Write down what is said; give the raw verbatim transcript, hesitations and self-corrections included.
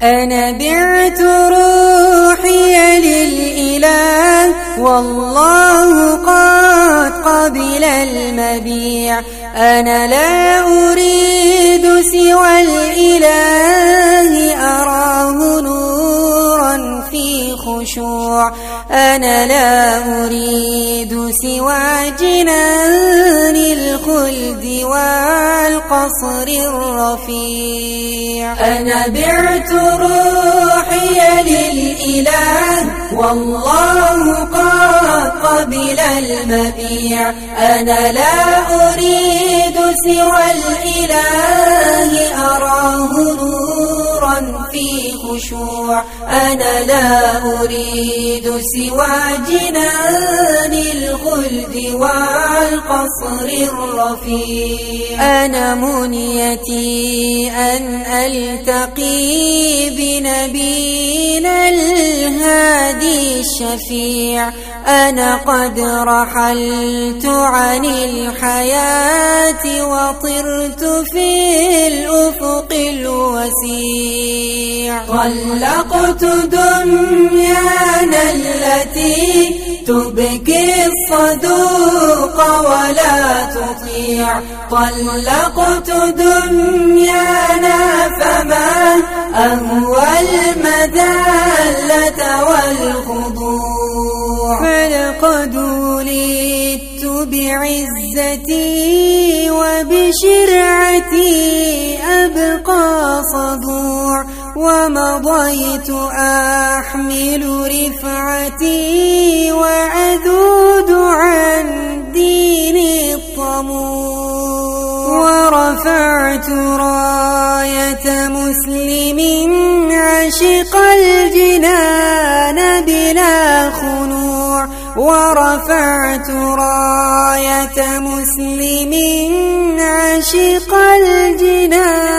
أنا بعت روحي للإله والله قد قبل المبيع. أنا لا أريد سوى الإله أراه نورا في خشوع. أنا لا أريد سوى جنان الخلد والقصر الرفيع. أنا بعت روحي للإله والله قد قبل المبيع. أنا لا أريد سوى الإله أراه نورا في خشوع. أنا لا أريد سوى جنان الخلد والقصر الرفيع. أنا منيتي أن ألتقي بنبينا الهادي الشفيع. أنا قد رحلت عن الحياة وطرت في الأفق الوسيع. طلقت دنيانا التي تبكي الصدوق ولا تطيع. طلقت دنيانا فما أهوى المذلة والخضوع. فلقد ولدت بعزتي وبشرعتي أبقى صدوع. ومضيت أحمل رفعتي وأذود عن ديني الطموع. ورفعت راية مسلم عشق الجنان بلا خنوع. ورفعت راية مسلم عشق الجنان